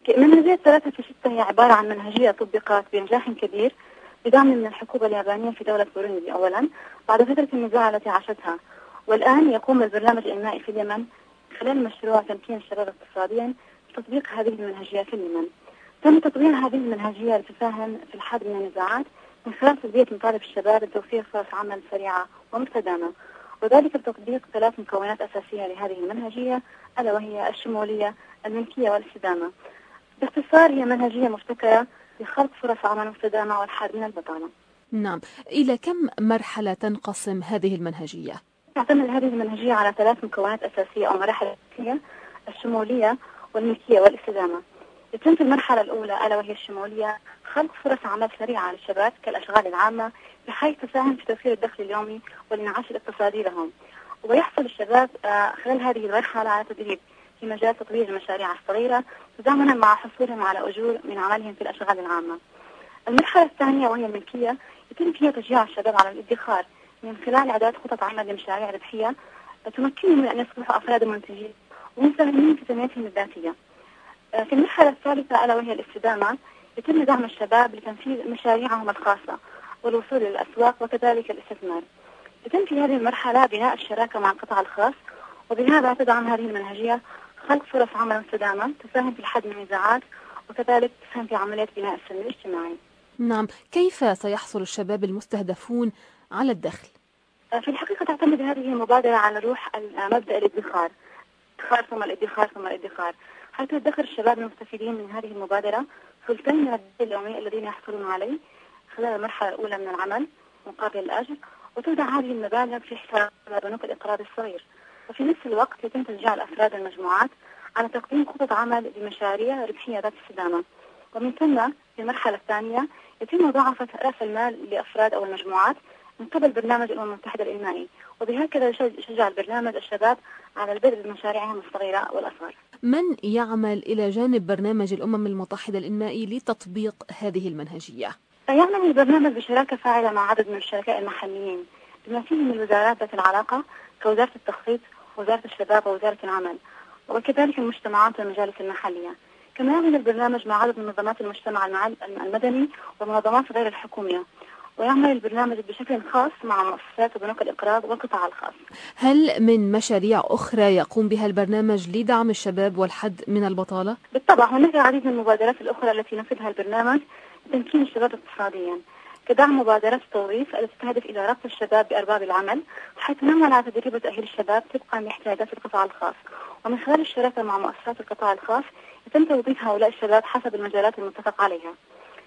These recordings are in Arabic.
منهجية 3 في 6 هي عبارة عن منهجية طبقت بنجاح كبير بدعم من الحكومة اليابانية في دولة بوروندي أولا بعد فترة النزاع التي عاشتها. والآن يقوم البرنامج الإنمائي في اليمن خلال مشروع تمكين الشباب اقتصاديا بتطبيق هذه المنهجية في اليمن. تم تطوير هذه المنهجية لتساهم في الحد من النزاعات من خلال تلبية مطالب الشباب لتوفير فرص عمل سريعة ومستدامة، وذلك بتطبيق 3 مكونات أساسية لهذه المنهجية، ألا وهي الشمولية، الملكية والاستدامة. باختصار هي منهجية مبتكرة لخلق فرص عمل مستدامة والحد من البطالة. نعم، إلى كم مرحلة تنقسم هذه المنهجية؟ تعتمد هذه المنهجية على 3 مكونات أساسية أو مراحل أساسية: الشمولية والملكية والاستدامة. يتم في المرحلة الأولى ألا وهي الشمولية خلق فرص عمل سريعة للشباب كالأشغال العامة بحيث تساهم في توفير الدخل اليومي والانعاش الاقتصادي لهم. ويحصل الشباب خلال هذه المرحلة على تدريب في مجال تطوير المشاريع الصغيرة تزامنا مع حصولهم على أجور من عملهم في الأشغال العامة. المرحلة الثانية وهي الملكية يتم فيها تشجيع الشباب على الادخار من خلال إعداد خطط عمل لمشاريع ربحية تمكنهم من أن يصبحوا أفراد منتجين ومساهمين في تنميتهم الذاتية. في المرحلة الثالثة ألا وهي الاستدامة يتم دعم الشباب لتنفيذ مشاريعهم الخاصة والوصول للأسواق وكذلك الاستثمار. يتم في هذه المرحلة بناء الشراكة مع القطاع الخاص، وبهذا تدعم هذه المنهجية خلق فرص عمل مستدامة تساهم في الحد من النزاعات وكذلك تساهم في عملية بناء السلم الاجتماعي. نعم، كيف سيحصل الشباب المستهدفون على الدخل؟ في الحقيقة تعتمد هذه المبادرة على روح مبدأ الادخار، ادخار ثم الادخار ثم الادخار، حيث يدخر الشباب المستفيدين من هذه المبادرة ثلثين من الدخل اليومي الذين يحصلون عليه خلال المرحلة الأولى من العمل مقابل الأجر، وتودع هذه المبالغ في حساب بنوك الإقراض الصغير. وفي نفس الوقت يتم تشجيع الأفراد والمجموعات على تقديم خطط عمل لمشاريع ربحية ذات استدامة. ومن ثم في المرحلة الثانية يتم مضاعفة رأس المال لأفراد أو المجموعات من قبل برنامج الأمم المتحدة الإنمائي، وبهكذا يشجع البرنامج الشباب على البدء بمشاريعهم الصغيرة والأصغر. من يعمل إلى جانب برنامج الأمم المتحدة الإنمائي لتطبيق هذه المنهجية؟ يعمل البرنامج بشراكة فاعلة مع عدد من الشركاء المحليين بما فيهم الوزارات ذات العلاقة كوزارة التخطيط ووزارة الشباب ووزارة العمل، وكذلك المجتمعات والمجالس المحلية. كما يعمل البرنامج مع عدد من منظمات المجتمع المدني ومنظمات غير الحكومية، ويعمل البرنامج بشكل خاص مع مؤسسات وبنوك الإقراض والقطاع الخاص. هل من مشاريع أخرى يقوم بها البرنامج لدعم الشباب والحد من البطالة؟ بالطبع هناك العديد من المبادرات الأخرى التي ينفذها البرنامج لتمكين الشباب اقتصاديا، كدعم مبادرات التوظيف التي تهدف إلى ربط الشباب بأرباب العمل، حيث نعمل على تدريب وتأهيل الشباب طبقا لاحتياجات القطاع الخاص، ومن خلال الشراكة مع مؤسسات القطاع الخاص يتم توظيف هؤلاء الشباب حسب المجالات المتفق عليها.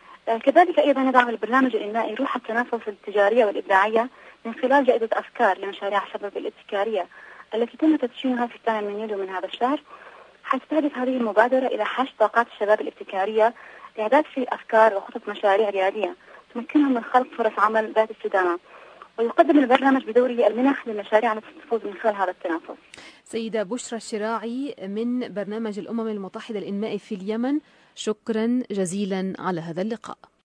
كذلك أيضا يدعم البرنامج الإنمائي روح التنافس التجارية والإبداعية من خلال جائزة أفكار لمشاريع الشباب الابتكارية التي تم تدشينها في 8 من يوليو من هذا الشهر، حيث تهدف هذه المبادرة إلى حشد طاقات الشباب الابتكارية لإعداد في أفكار وخطط مشاريع ريادية تمكنهم من خلق فرص عمل ذات استدامة. ويقدم البرنامج بدوره المنح للمشاريع التي تفوز من خلال هذا التنافس. سيدة بشرى الشراعي من برنامج الأمم المتحدة الإنمائي في اليمن، شكرا جزيلا على هذا اللقاء.